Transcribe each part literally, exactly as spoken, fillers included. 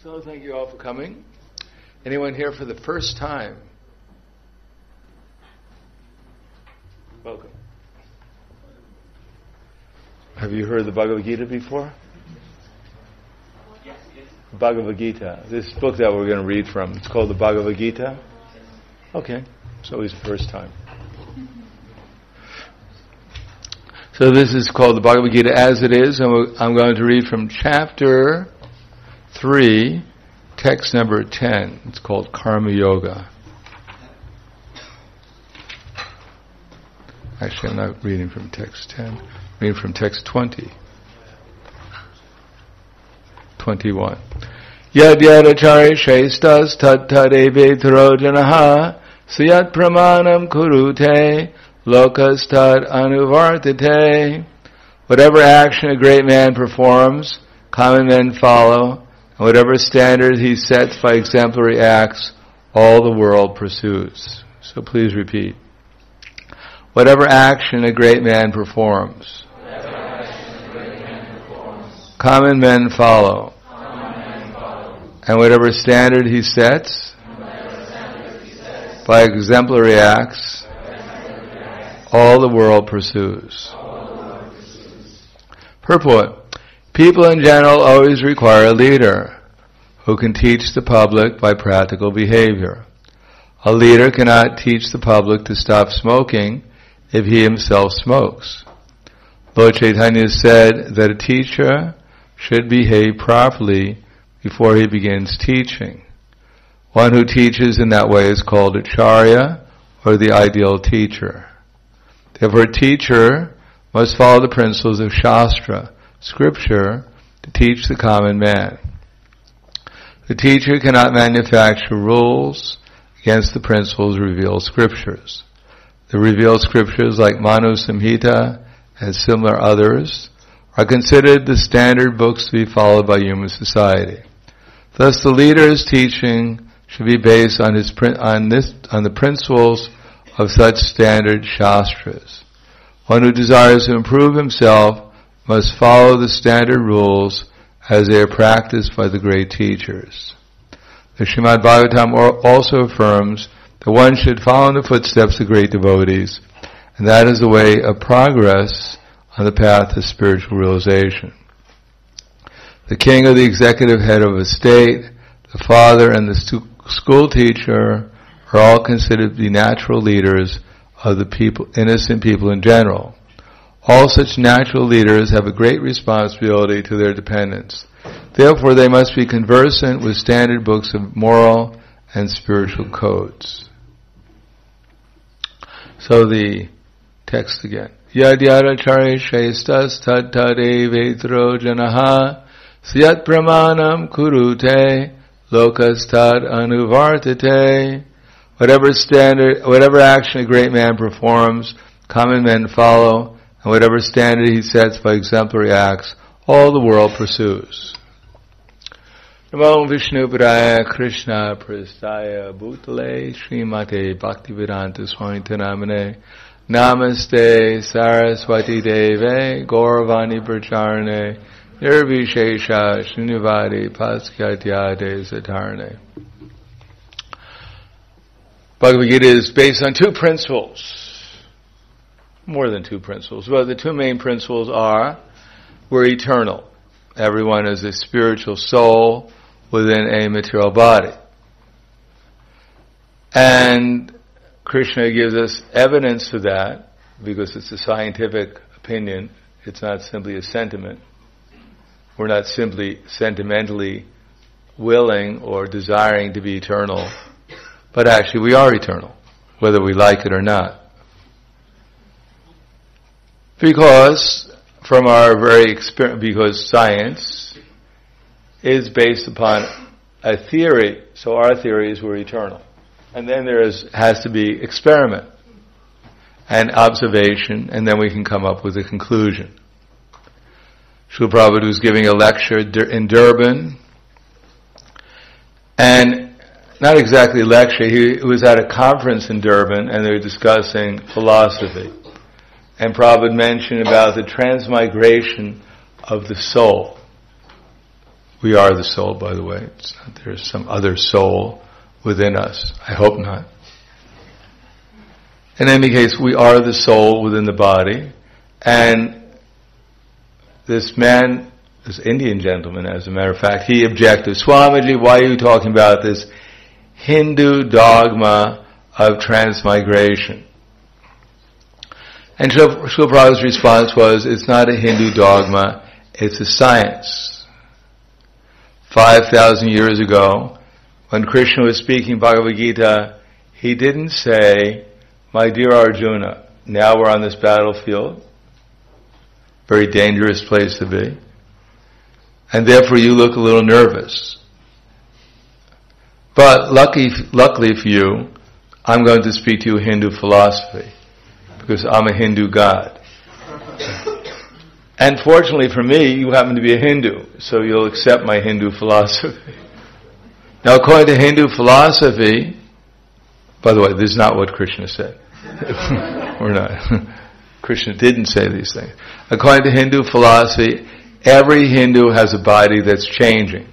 So thank you all for coming. Anyone here for the first time? Welcome. Have you heard the Bhagavad Gita before? Yes, yes. Bhagavad Gita. This book that we're going to read from, it's called the Bhagavad Gita. Okay, so it's the first time. So this is called the Bhagavad Gita as it is, and I'm going to read from chapter three, text number ten. It's called Karma Yoga. Actually, I'm not reading from text ten. I'm reading from text twenty. twenty-one. Yad yadachari shestas tat tadeve tarojanaha siyat pramanam kurute lokas tad anuvartate. Whatever action a great man performs, common men follow, and whatever standard he sets by exemplary acts, all the world pursues. So please repeat. Whatever action a great man performs, a great man performs common men follow, common men follow. And whatever standard he sets, standard he sets by exemplary acts, by exemplary acts, all the world pursues. all the world pursues. Purport. People in general always require a leader who can teach the public by practical behavior. A leader cannot teach the public to stop smoking if he himself smokes. Lord Chaitanya said that a teacher should behave properly before he begins teaching. One who teaches in that way is called acharya, or the ideal teacher. Therefore, a teacher must follow the principles of Shastra, scripture, to teach the common man. The teacher cannot manufacture rules against the principles of revealed scriptures. The revealed scriptures like Manu Samhita and similar others are considered the standard books to be followed by human society. Thus, the leader's teaching should be based on his on this on the principles of such standard shastras. One who desires to improve himself must follow the standard rules as they are practiced by the great teachers. The Srimad Bhagavatam also affirms that one should follow in the footsteps of great devotees, and that is the way of progress on the path to spiritual realization. The king or the executive head of a state, the father and the stu- school teacher are all considered to be natural leaders of the people, innocent people in general. All such natural leaders have a great responsibility to their dependents. Therefore, they must be conversant with standard books of moral and spiritual codes. So the text again. Yad yadachari shestas tad tadeve trojanaha siyat pramanam kurute lokas tad anuvartate. Whatever standard, whatever action a great man performs, common men follow, and whatever standard he sets by exemplary acts, all the world pursues. Namo Vishnu Padaya Krishna Prastaya Bhutale Srimate Bhaktivedanta Swami Namane Namaste Saraswati Deve Gauravani Pracharane Nirvishesha Srinivadi Paskyatyade Satarne. Bhagavad Gita is based on two principles. More than two principles. Well, the two main principles are, we're eternal. Everyone is a spiritual soul within a material body. And Krishna gives us evidence for that, because it's a scientific opinion. It's not simply a sentiment. We're not simply sentimentally willing or desiring to be eternal, but actually we are eternal, whether we like it or not. Because from our very experience, because science is based upon a theory, so our theory is we're eternal. And then there is, has to be experiment and observation, and then we can come up with a conclusion. Srila Prabhupada was giving a lecture in Durban, and not exactly a lecture, he was at a conference in Durban, and they were discussing philosophy. And Prabhupada mentioned about the transmigration of the soul. We are the soul, by the way. It's not there's some other soul within us. I hope not. In any case, we are the soul within the body. And this man, this Indian gentleman, as a matter of fact, he objected, Swamiji, why are you talking about this Hindu dogma of transmigration? And Srila Prabhupada's response was, it's not a Hindu dogma, it's a science. Five thousand years ago, when Krishna was speaking Bhagavad Gita, he didn't say, my dear Arjuna, now we're on this battlefield, very dangerous place to be, and therefore you look a little nervous. But lucky, luckily for you, I'm going to speak to you Hindu philosophy, because I'm a Hindu god. And fortunately for me, you happen to be a Hindu, so you'll accept my Hindu philosophy. Now, according to Hindu philosophy, by the way, this is not what Krishna said. We're not. Krishna didn't say these things. According to Hindu philosophy, every Hindu has a body that's changing.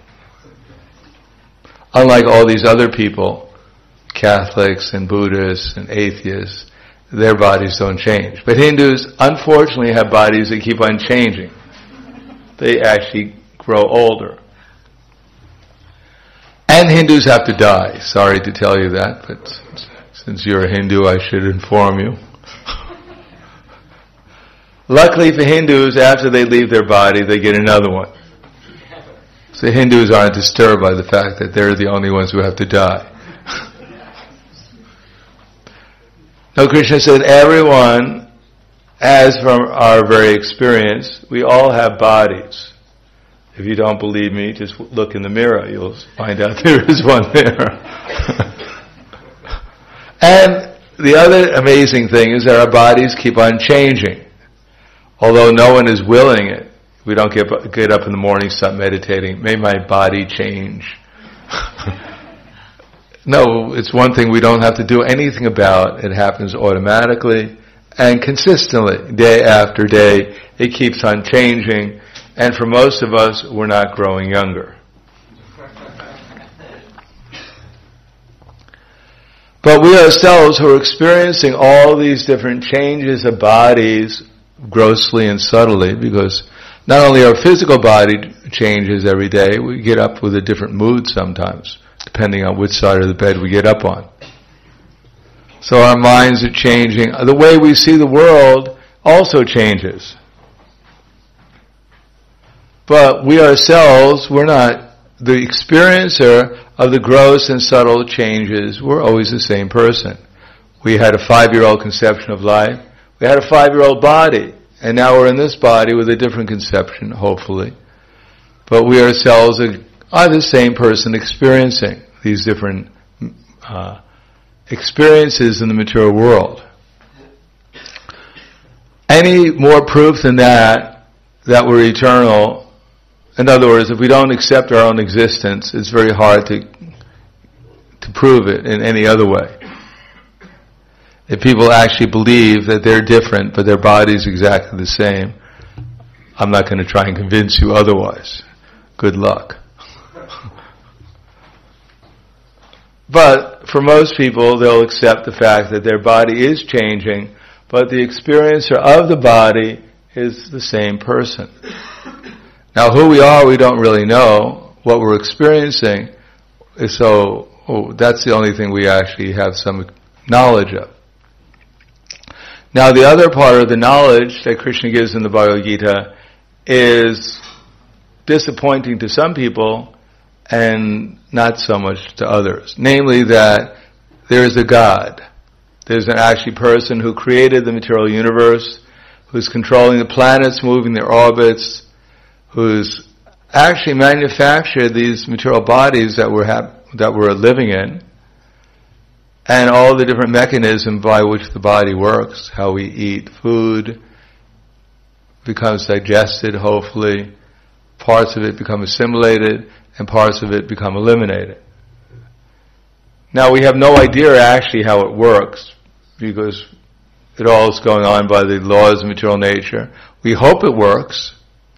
Unlike all these other people, Catholics and Buddhists and atheists, their bodies don't change. But Hindus, unfortunately, have bodies that keep on changing. They actually grow older. And Hindus have to die. Sorry to tell you that, but since you're a Hindu, I should inform you. Luckily for Hindus, after they leave their body, they get another one. So Hindus aren't disturbed by the fact that they're the only ones who have to die. No, Krishna said, everyone, as from our very experience, we all have bodies. If you don't believe me, just look in the mirror. You'll find out there is one there. And the other amazing thing is that our bodies keep on changing. Although no one is willing it. We don't get, get up in the morning, start meditating. May my body change. No, it's one thing we don't have to do anything about. It happens automatically and consistently, day after day. It keeps on changing. And for most of us, we're not growing younger. But we ourselves who are experiencing all these different changes of bodies grossly and subtly, because not only our physical body changes every day, we get up with a different mood sometimes, depending on which side of the bed we get up on. So our minds are changing. The way we see the world also changes. But we ourselves, we're not the experiencer of the gross and subtle changes. We're always the same person. We had a five-year-old conception of life. We had a five-year-old body. And now we're in this body with a different conception, hopefully. But we ourselves are, are the same person experiencing these different uh, experiences in the material world. Any more proof than that, that we're eternal. In other words, if we don't accept our own existence, it's very hard to to prove it in any other way. If people actually believe that they're different, but their body's exactly the same, I'm not going to try and convince you otherwise. Good luck. But for most people, they'll accept the fact that their body is changing, but the experiencer of the body is the same person. Now, who we are, we don't really know. What we're experiencing is so, oh, that's the only thing we actually have some knowledge of. Now, the other part of the knowledge that Krishna gives in the Bhagavad Gita is disappointing to some people and not so much to others. Namely that there is a God. There's an actually person who created the material universe, who's controlling the planets, moving their orbits, who's actually manufactured these material bodies that we're hap- that we're living in, and all the different mechanisms by which the body works, how we eat food, becomes digested, hopefully, parts of it become assimilated, and parts of it become eliminated. Now, we have no idea actually how it works, because it all is going on by the laws of material nature. We hope it works.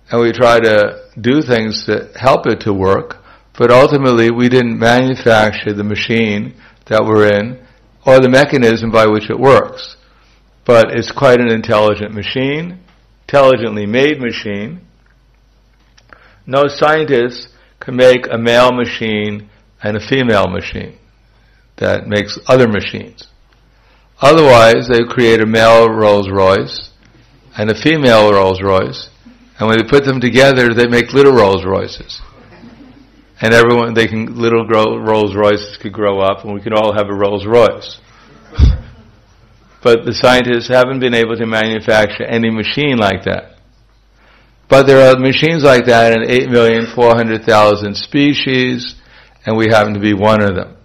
and we try to do things to help it to work, but ultimately we didn't manufacture the machine that we're in or the mechanism by which it works. But it's quite an intelligent machine, intelligently made machine. No scientist can make a male machine and a female machine that makes other machines. Otherwise, they create a male Rolls-Royce and a female Rolls-Royce, and when they put them together, they make little Rolls-Royces. And everyone, they can, little Rolls-Royces could grow up, and we could all have a Rolls-Royce. But the scientists haven't been able to manufacture any machine like that. But there are machines like that in eight million four hundred thousand species, and we happen to be one of them.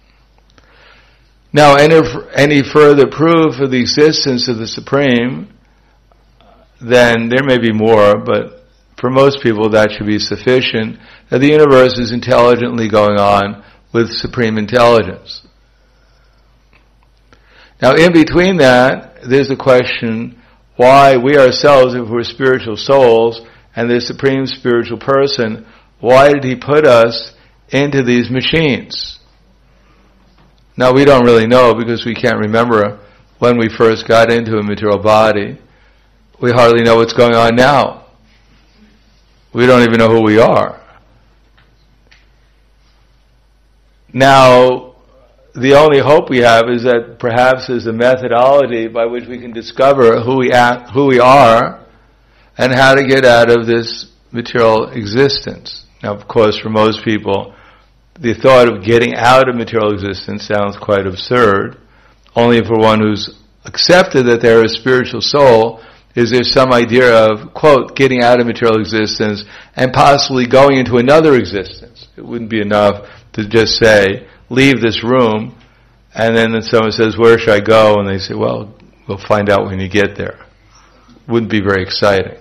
Now, any, any further proof of the existence of the Supreme, then there may be more, but for most people that should be sufficient, that the universe is intelligently going on with supreme intelligence. Now, in between that, there's a question why we ourselves, if we're spiritual souls, and the supreme spiritual person, why did he put us into these machines? Now, we don't really know because we can't remember when we first got into a material body. We hardly know what's going on now. We don't even know who we are. Now, the only hope we have is that perhaps there's a methodology by which we can discover who we act, who we are, and how to get out of this material existence. Now, of course, for most people, the thought of getting out of material existence sounds quite absurd. Only for one who's accepted that they're a spiritual soul is there some idea of, quote, getting out of material existence and possibly going into another existence. It wouldn't be enough to just say, leave this room, and then someone says, where should I go? And they say, well, we'll find out when you get there. Wouldn't be very exciting.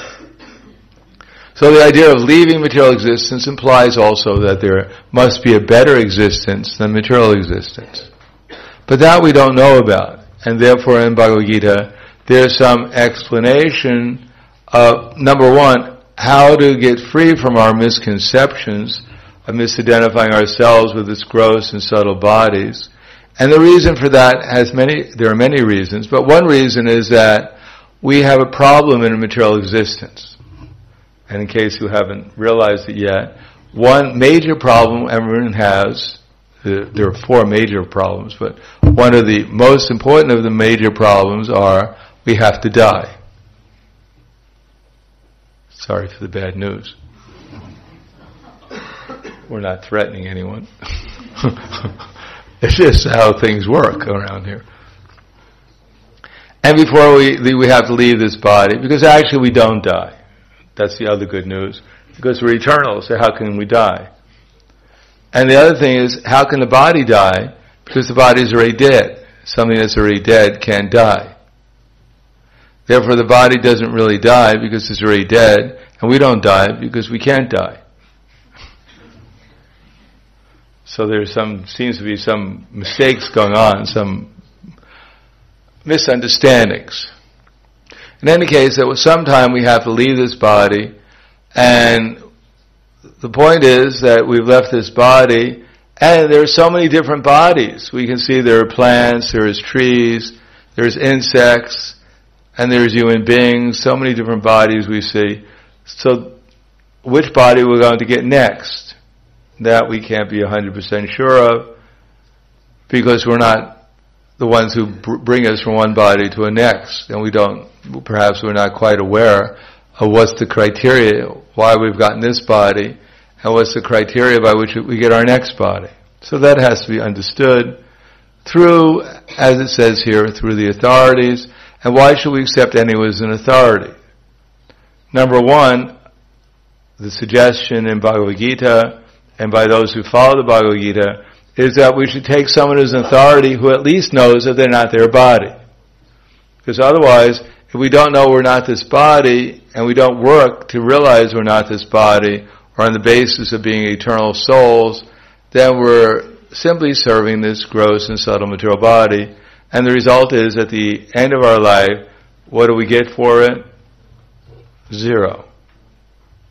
So the idea of leaving material existence implies also that there must be a better existence than material existence. But that we don't know about, and therefore in Bhagavad Gita, there's some explanation of, number one, how to get free from our misconceptions of misidentifying ourselves with its gross and subtle bodies. And the reason for that has many, there are many reasons, but one reason is that we have a problem in a material existence. And in case you haven't realized it yet, one major problem everyone has, there are four major problems, but one of the most important of the major problems are we have to die. Sorry for the bad news. We're not threatening anyone. It's just how things work around here. And before we we have to leave this body, because actually we don't die. That's the other good news. Because we're eternal, so how can we die? And the other thing is, how can the body die? Because the body is already dead. Something that's already dead can't die. Therefore the body doesn't really die because it's already dead, and we don't die because we can't die. So there's some, seems to be some mistakes going on, some misunderstandings. In any case, at some time we have to leave this body, and the point is that we've left this body, and there are so many different bodies. We can see there are plants, there's trees, there's insects, and there's human beings, so many different bodies we see. So which body we're going to get next? That we can't be one hundred percent sure of, because we're not the ones who br- bring us from one body to a next, and we don't, perhaps we're not quite aware of what's the criteria, why we've gotten this body, and what's the criteria by which we get our next body. So that has to be understood through, as it says here, through the authorities. And why should we accept anyone as an authority? Number one, the suggestion in Bhagavad Gita, and by those who follow the Bhagavad Gita, is that we should take someone as an authority who at least knows that they're not their body. Because otherwise, if we don't know we're not this body, and we don't work to realize we're not this body, or on the basis of being eternal souls, then we're simply serving this gross and subtle material body. And the result is, at the end of our life, what do we get for it? Zero.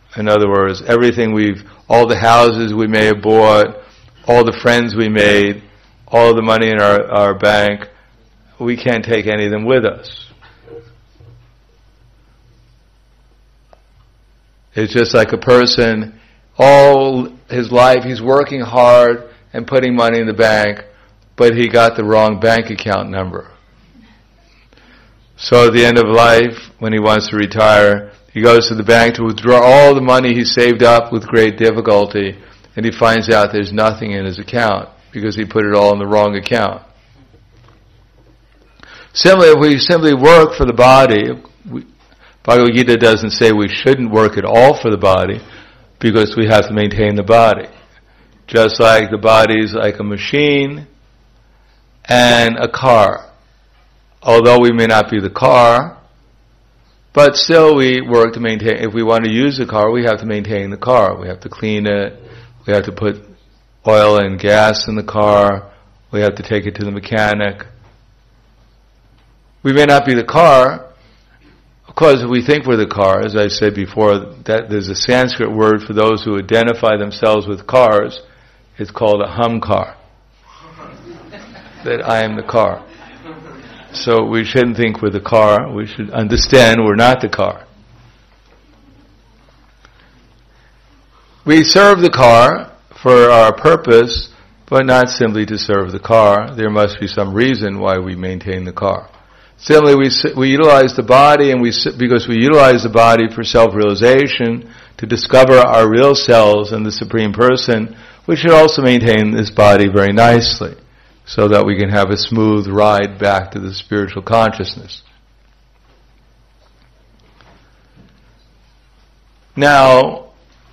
In other words, everything we've, all the houses we may have bought, all the friends we made, all the money in our, our bank, we can't take any of them with us. It's just like a person, all his life he's working hard and putting money in the bank, but he got the wrong bank account number. So at the end of life, when he wants to retire, he goes to the bank to withdraw all the money he saved up with great difficulty, and he finds out there's nothing in his account because he put it all in the wrong account. Similarly, if we simply work for the body, we, Bhagavad Gita doesn't say we shouldn't work at all for the body because we have to maintain the body. Just like the body is like a machine and a car. Although we may not be the car, but still we work to maintain. If we want to use the car, we have to maintain the car. We have to clean it. We have to put oil and gas in the car. We have to take it to the mechanic. We may not be the car. Of course, if we think we're the car, as I said before, that there's a Sanskrit word for those who identify themselves with cars. It's called a humkar. That I am the car. So we shouldn't think we're the car. We should understand we're not the car. We serve the car for our purpose, but not simply to serve the car. There must be some reason why we maintain the car. Similarly, we we utilize the body, and we because we utilize the body for self-realization, to discover our real selves and the Supreme Person, we should also maintain this body very nicely, so that we can have a smooth ride back to the spiritual consciousness. Now,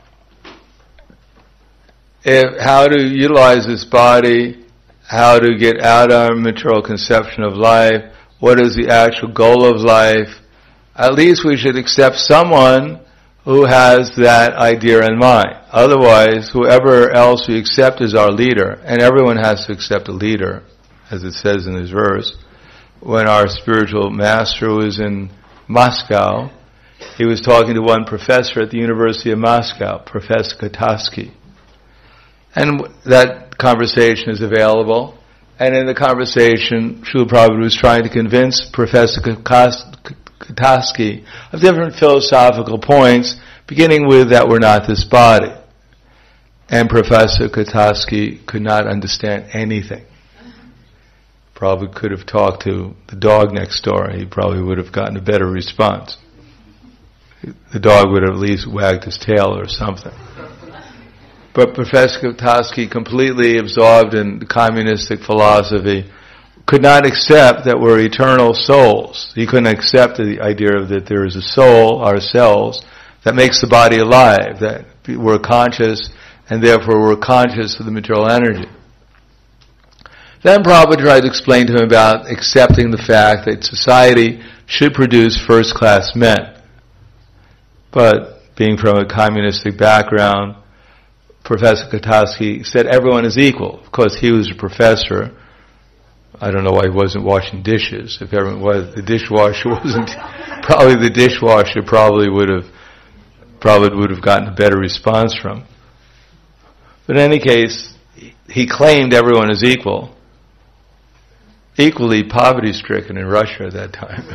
if, how to utilize this body, how to get out of our material conception of life, what is the actual goal of life, at least we should accept someone who has that idea in mind. Otherwise, whoever else we accept as our leader, and everyone has to accept a leader, as it says in this verse. When our spiritual master was in Moscow, he was talking to one professor at the University of Moscow, Professor Katarsky. And that conversation is available. And in the conversation, Srila Prabhupada was trying to convince Professor Katarsky of different philosophical points, beginning with that we're not this body. And Professor Katarsky could not understand anything. Probably could have talked to the dog next door. He probably would have gotten a better response. The dog would have at least wagged his tail or something. But Professor Katarsky, completely absorbed in communistic philosophy, could not accept that we're eternal souls. He couldn't accept the idea of that there is a soul, ourselves, that makes the body alive, that we're conscious, and therefore we're conscious of the material energy. Then Prabhupada tried to explain to him about accepting the fact that society should produce first-class men. But being from a communistic background, Professor Katarsky said everyone is equal. Of course, he was a professor. I don't know why he wasn't washing dishes. If everyone was, the dishwasher wasn't, probably the dishwasher probably would have, probably would have gotten a better response from. But in any case, he claimed everyone is equal. Equally poverty-stricken in Russia at that time.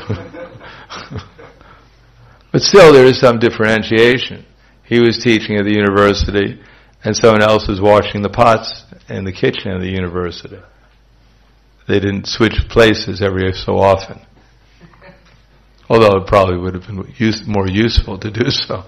But still, there is some differentiation. He was teaching at the university, and someone else was washing the pots in the kitchen of the university. They didn't switch places every so often. Although it probably would have been use, more useful to do so.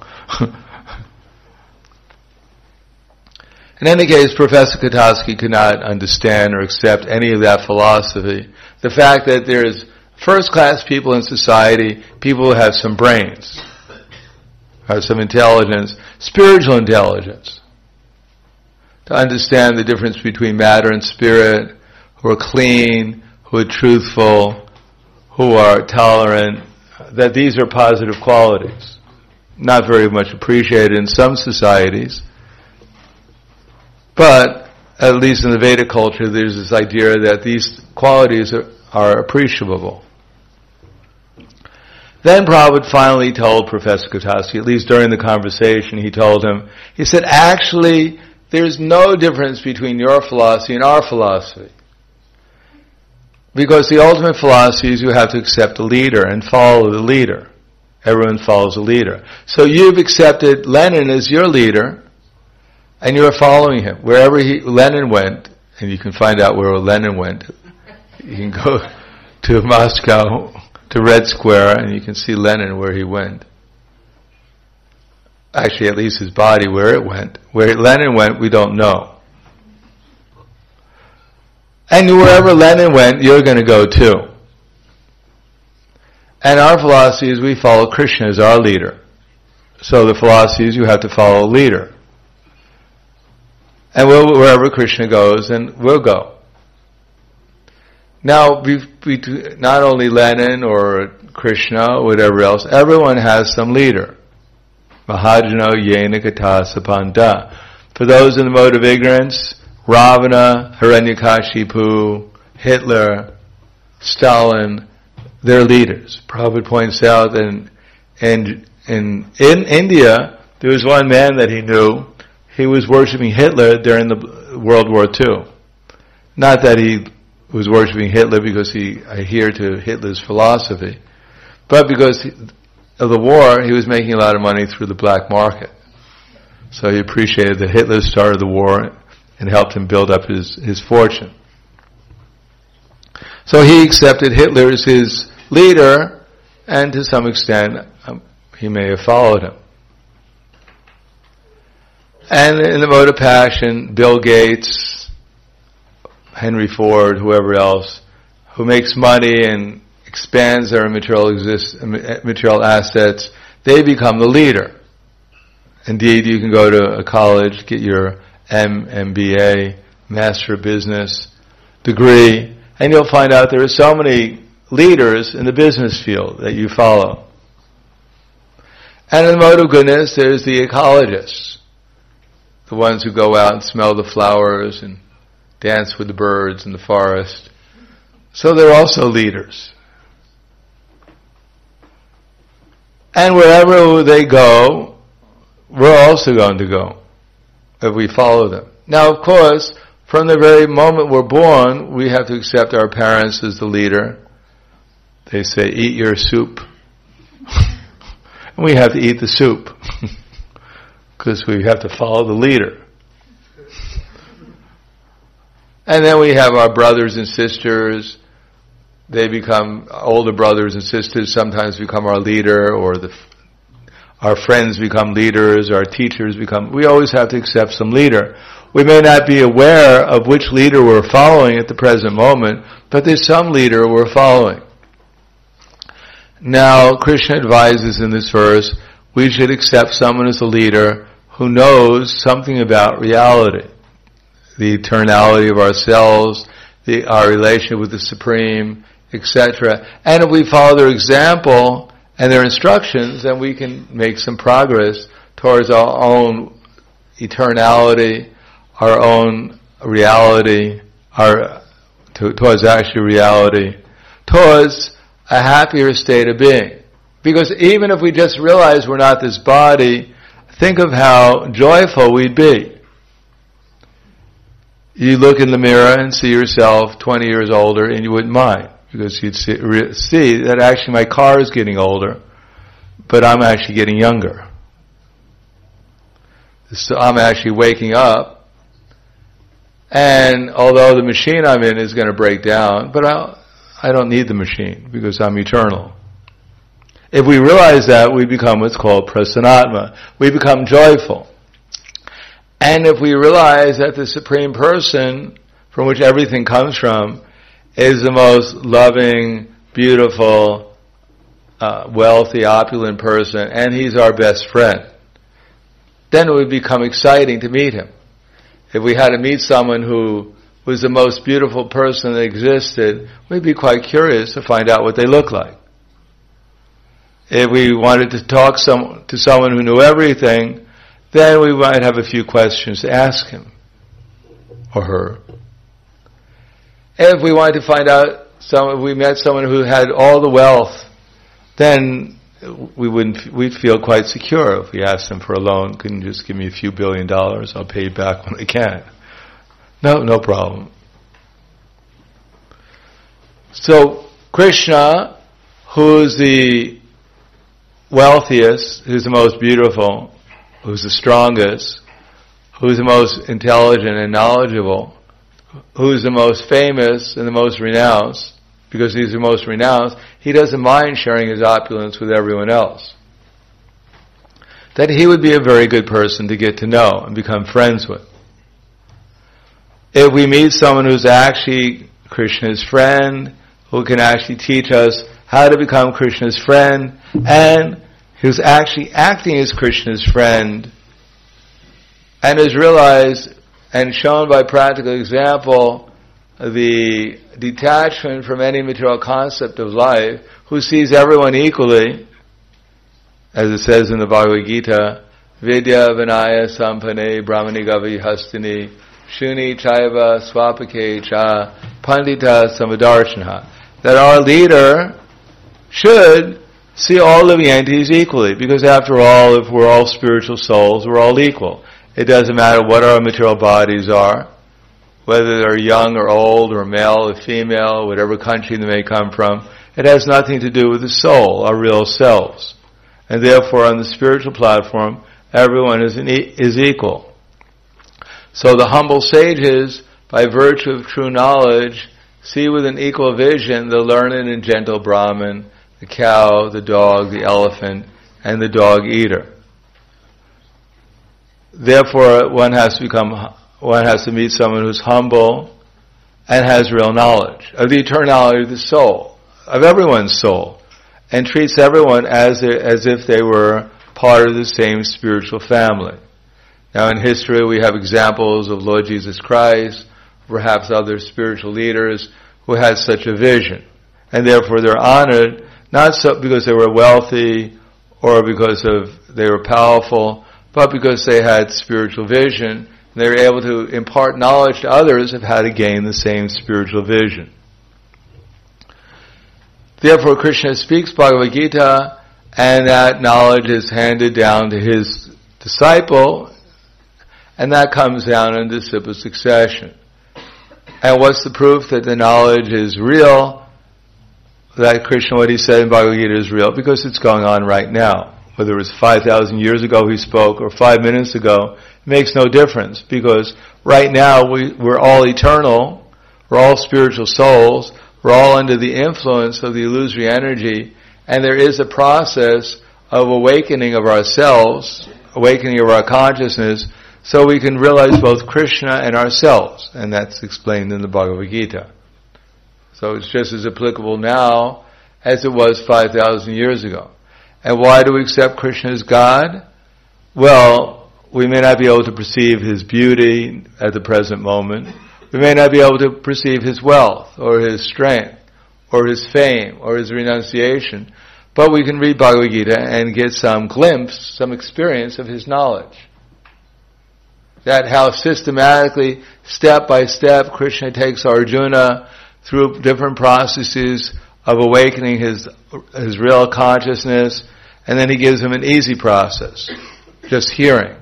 In any case, Professor Katarsky could not understand or accept any of that philosophy. The fact that there is first-class people in society, people who have some brains, have some intelligence, spiritual intelligence, to understand the difference between matter and spirit, who are clean, who are truthful, who are tolerant, that these are positive qualities. Not very much appreciated in some societies, but at least in the Vedic culture, there's this idea that these qualities are, are appreciable. Then Prabhupada finally told Professor Kutaski, at least during the conversation, he told him, he said, actually, there's no difference between your philosophy and our philosophy. Because the ultimate philosophy is you have to accept the leader and follow the leader. Everyone follows a leader. So you've accepted Lenin as your leader, and you're following him. Wherever he, Lenin went, and you can find out where Lenin went, you can go to Moscow, to Red Square, and you can see Lenin where he went. Actually, at least his body, where it went. Where Lenin went, we don't know. And wherever Lenin went, you're going to go too. And our philosophy is we follow Krishna as our leader. So the philosophy is you have to follow a leader. And we'll, wherever Krishna goes, then we'll go. Now, we, we, not only Lenin or Krishna or whatever else, everyone has some leader. Mahajano yena kata sapanta. For those in the mode of ignorance, Ravana, Hiranyakashipu, Hitler, Stalin, they're leaders. Prabhupada points out that in, in, in, in India, there was one man that he knew, he was worshipping Hitler during the World War Two. Not that he was worshipping Hitler because he adhered to Hitler's philosophy, but because of the war, he was making a lot of money through the black market. So he appreciated that Hitler started the war and helped him build up his, his fortune. So he accepted Hitler as his leader, and to some extent, um, he may have followed him. And in the mode of passion, Bill Gates, Henry Ford, whoever else, who makes money and expands their material exist, material assets, they become the leader. Indeed, you can go to a college, get your M M B A, Master of Business degree, and you'll find out there are so many leaders in the business field that you follow. And in the mode of goodness, there's the ecologists, the ones who go out and smell the flowers and dance with the birds in the forest. So they're also leaders. And wherever they go, we're also going to go if we follow them. Now, of course, from the very moment we're born, we have to accept our parents as the leader. They say, eat your soup. And we have to eat the soup. Because we have to follow the leader. And then we have our brothers and sisters. They become older brothers and sisters, sometimes become our leader, or the our friends become leaders, our teachers become, we always have to accept some leader. We may not be aware of which leader we're following at the present moment, but there's some leader we're following. Now, Krishna advises in this verse, we should accept someone as a leader who knows something about reality, the eternality of ourselves, the, our relationship with the Supreme, et cetera. And if we follow their example and their instructions, then we can make some progress towards our own eternality, our own reality, our to, towards actual reality, towards a happier state of being. Because even if we just realize we're not this body, think of how joyful we'd be. You look in the mirror and see yourself twenty years older and you wouldn't mind. Because you'd see, re- see that actually my car is getting older, but I'm actually getting younger. So I'm actually waking up, and although the machine I'm in is going to break down, but I'll, I don't need the machine because I'm eternal. If we realize that, we become what's called prasanatma. We become joyful. And if we realize that the Supreme Person, from which everything comes from, is the most loving, beautiful, uh, wealthy, opulent person, and he's our best friend, then it would become exciting to meet him. If we had to meet someone who was the most beautiful person that existed, we'd be quite curious to find out what they look like. If we wanted to talk some, to someone who knew everything, then we might have a few questions to ask him or her. If we wanted to find out, some, if we met someone who had all the wealth then we wouldn't, we'd feel quite secure if we asked them for a loan. Couldn't just give me a few billion dollars, I'll pay you back when I can. No, no problem. So Krishna, who's the wealthiest, who's the most beautiful, who's the strongest, who's the most intelligent and knowledgeable, who's the most famous and the most renounced, because he's the most renounced, he doesn't mind sharing his opulence with everyone else. That he would be a very good person to get to know and become friends with. If we meet someone who's actually Krishna's friend, who can actually teach us how to become Krishna's friend, and who's actually acting as Krishna's friend, and has realized and shown by practical example the detachment from any material concept of life, who sees everyone equally, as it says in the Bhagavad Gita, Vidya Vinaya Sampane Brahmani Gavi Hastini Shuni Chaiva Swapake Cha Pandita Samadarshana, that our leader should see all living entities equally, because after all, if we're all spiritual souls, we're all equal. It doesn't matter what our material bodies are, whether they're young or old or male or female, whatever country they may come from. It has nothing to do with the soul, our real selves. And therefore, on the spiritual platform, everyone is, an e- is equal. So the humble sages, by virtue of true knowledge, see with an equal vision the learned and gentle Brahmin, the cow, the dog, the elephant, and the dog eater. Therefore, one has to become, one has to meet someone who's humble and has real knowledge of the eternality of the soul, of everyone's soul, and treats everyone as as if they were part of the same spiritual family. Now, in history, we have examples of Lord Jesus Christ, perhaps other spiritual leaders who had such a vision, and therefore they're honored not so because they were wealthy or because of they were powerful, but because they had spiritual vision. They were able to impart knowledge to others of how to gain the same spiritual vision. Therefore, Krishna speaks Bhagavad Gita, and that knowledge is handed down to his disciple, and that comes down in disciple succession. And what's the proof that the knowledge is real, that Krishna, what he said in Bhagavad Gita is real? Because it's going on right now. Whether it was five thousand years ago he spoke or five minutes ago, it makes no difference, because right now we, we're all eternal, we're all spiritual souls, we're all under the influence of the illusory energy, and there is a process of awakening of ourselves, awakening of our consciousness, so we can realize both Krishna and ourselves, and that's explained in the Bhagavad Gita. So it's just as applicable now as it was five thousand years ago. And why do we accept Krishna as God? Well, we may not be able to perceive his beauty at the present moment. We may not be able to perceive his wealth, or his strength, or his fame, or his renunciation. But we can read Bhagavad Gita and get some glimpse, some experience of his knowledge. That how systematically, step by step, Krishna takes Arjuna through different processes of awakening his his real consciousness, and then he gives him an easy process, just hearing.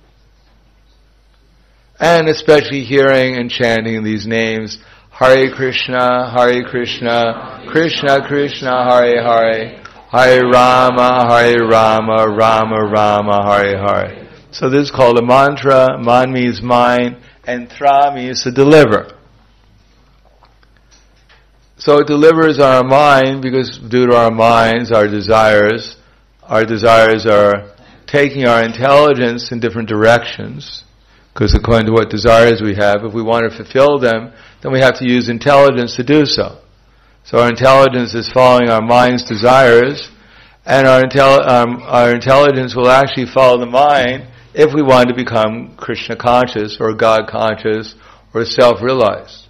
And especially hearing and chanting these names, Hare Krishna, Hare Krishna, Krishna Krishna, Hare Hare, Hare Rama, Hare Rama, Rama Rama, Hare Hare. So this is called a mantra. Man means mind, and Tra means to deliver. So it delivers our mind, because due to our minds, our desires, our desires are taking our intelligence in different directions. Because according to what desires we have, if we want to fulfill them, then we have to use intelligence to do so. So our intelligence is following our mind's desires, and our, intel- um, our intelligence will actually follow the mind if we want to become Krishna conscious, or God conscious, or self-realized.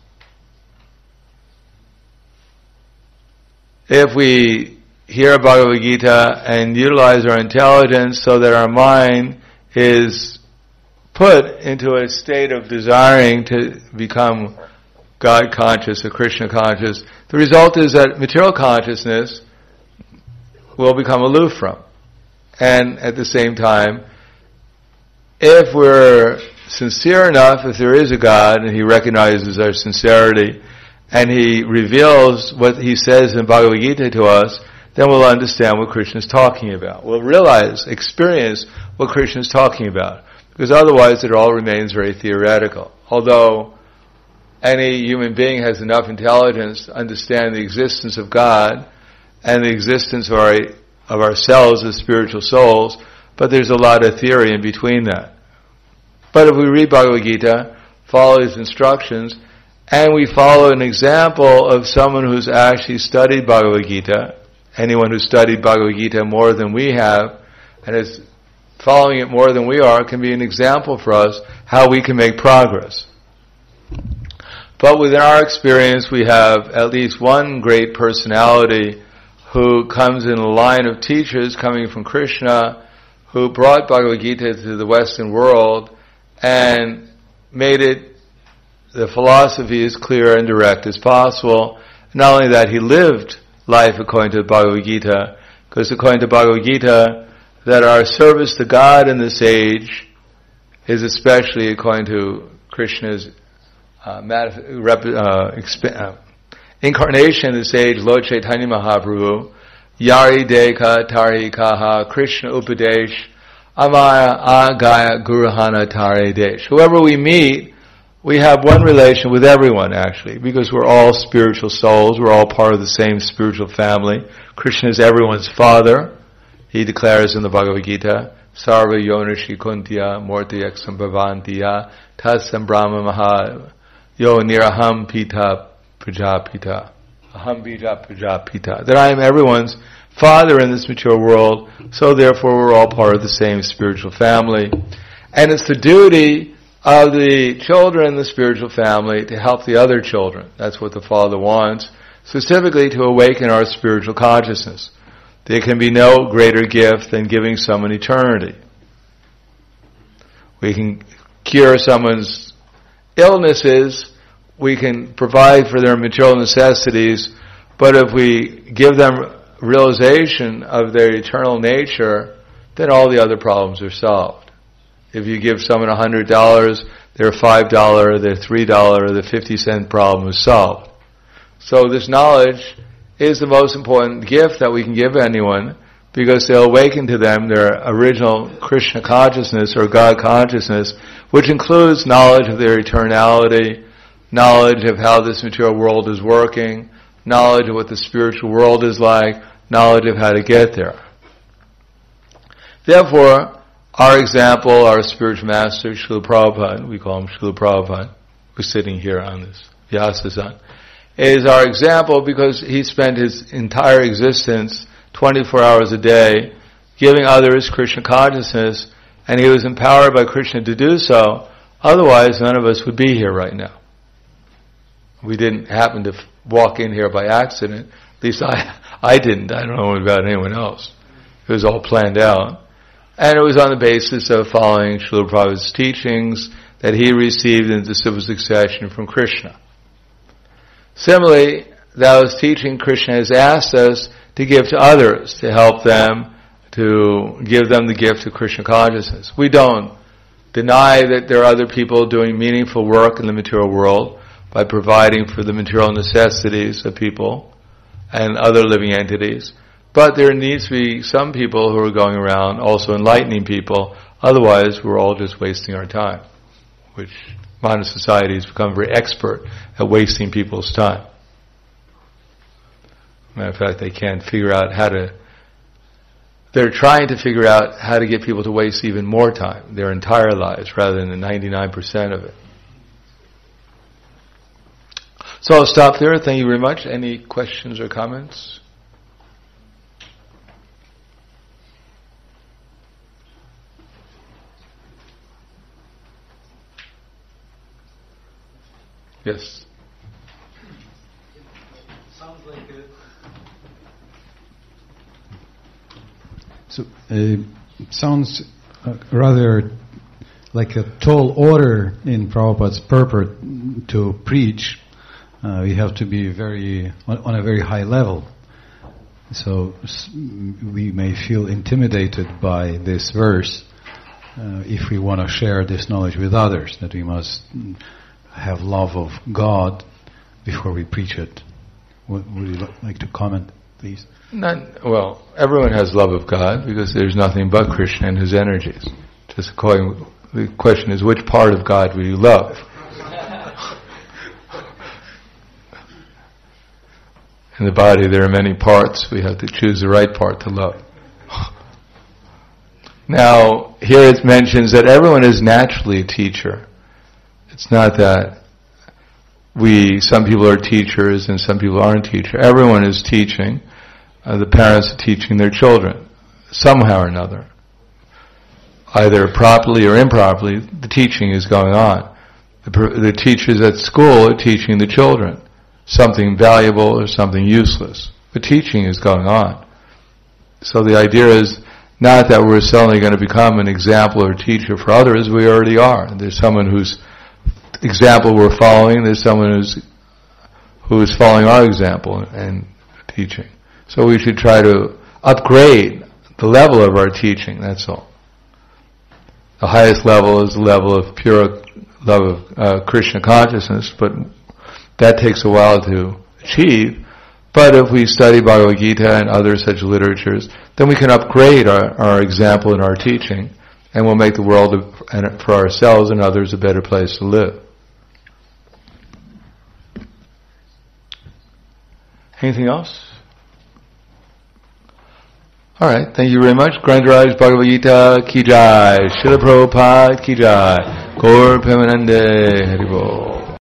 If we hear Bhagavad Gita and utilize our intelligence so that our mind is put into a state of desiring to become God conscious or Krishna conscious, the result is that material consciousness we'll become aloof from. And at the same time, if we're sincere enough, if there is a God and He recognizes our sincerity and He reveals what He says in Bhagavad Gita to us, then we'll understand what Krishna is talking about. We'll realize, experience what Krishna is talking about. Because otherwise it all remains very theoretical. Although any human being has enough intelligence to understand the existence of God and the existence of our, of ourselves as spiritual souls, but there's a lot of theory in between that. But if we read Bhagavad Gita, follow His instructions, and we follow an example of someone who's actually studied Bhagavad Gita, anyone who's studied Bhagavad Gita more than we have, and is following it more than we are, can be an example for us how we can make progress. But within our experience, we have at least one great personality who comes in a line of teachers coming from Krishna, who brought Bhagavad Gita to the Western world and made it, the philosophy as clear and direct as possible. Not only that, he lived life according to the Bhagavad Gita, because according to Bhagavad Gita, that our service to God in this age is especially according to Krishna's uh, manif- rep- uh, exp- uh, incarnation in this age, Lord Chaitanya Mahaprabhu, Yari Deka Tari Kaha Krishna Upadesh Amaya Agaya Guruhana Tare Desh. Whoever we meet, we have one relation with everyone actually, because we're all spiritual souls, we're all part of the same spiritual family. Krishna is everyone's father. He declares in the Bhagavad Gita, Sarva Yonashi Kuntya Morti Eksam Bhavantiya Tasam Brahma Maha Yo Niraham Pita Prajapita Aham Bija Prajapita. That I am everyone's father in this material world, so therefore we're all part of the same spiritual family. And it's the duty of the children in the spiritual family to help the other children. That's what the Father wants, specifically to awaken our spiritual consciousness. There can be no greater gift than giving someone eternity. We can cure someone's illnesses, we can provide for their material necessities, but if we give them realization of their eternal nature, then all the other problems are solved. If you give someone a hundred dollars, their five dollar, their three dollar, their fifty cent problem is solved. So this knowledge is the most important gift that we can give anyone, because they'll awaken to them their original Krishna consciousness or God consciousness, which includes knowledge of their eternality, knowledge of how this material world is working, knowledge of what the spiritual world is like, knowledge of how to get there. Therefore, our example, our spiritual master, Srila Prabhupada, we call him Srila Prabhupada, who's sitting here on this Vyasasan, is our example because he spent his entire existence, twenty-four hours a day, giving others Krishna consciousness, and he was empowered by Krishna to do so. Otherwise, none of us would be here right now. We didn't happen to walk in here by accident. At least I, I didn't. I don't know about anyone else. It was all planned out. And it was on the basis of following Srila Prabhupada's teachings that he received in disciple succession from Krishna. Similarly, those teaching Krishna has asked us to give to others, to help them, to give them the gift of Krishna consciousness. We don't deny that there are other people doing meaningful work in the material world by providing for the material necessities of people and other living entities. But there needs to be some people who are going around also enlightening people. Otherwise, we're all just wasting our time, which modern society has become very expert at wasting people's time. Matter of fact, they can't figure out how to, they're trying to figure out how to get people to waste even more time, their entire lives, rather than the ninety-nine percent of it. So I'll stop there. Thank you very much. Any questions or comments? Yes. Sounds like a so uh, it sounds uh, rather like a tall order in Prabhupada's purport to preach. Uh, we have to be very on, on a very high level. So s- we may feel intimidated by this verse uh, if we want to share this knowledge with others, that we must have love of God before we preach it. Would, would you li- like to comment, please? Not, well, everyone has love of God because there's nothing but Krishna and His energies. Just according, the question is, which part of God will you love? In the body there are many parts. We have to choose the right part to love. Now, here it mentions that everyone is naturally a teacher. It's not that we, some people are teachers and some people aren't teachers. Everyone is teaching. Uh, the parents are teaching their children, somehow or another. Either properly or improperly, the teaching is going on. The, the teachers at school are teaching the children something valuable or something useless. The teaching is going on. So the idea is not that we're suddenly going to become an example or teacher for others. We already are. There's someone whose example we're following. There's someone who's who is following our example and teaching. So we should try to upgrade the level of our teaching. That's all. The highest level is the level of pure love of uh, Krishna consciousness, but that takes a while to achieve. But if we study Bhagavad Gita and other such literatures, then we can upgrade our, our example in our teaching, and we'll make the world a, for ourselves and others a better place to live. Anything else? Alright, thank you very much. Grandaraj Bhagavad Gita ki jai, Srila Prabhupada ki jai, Gaur Premanande Haribol.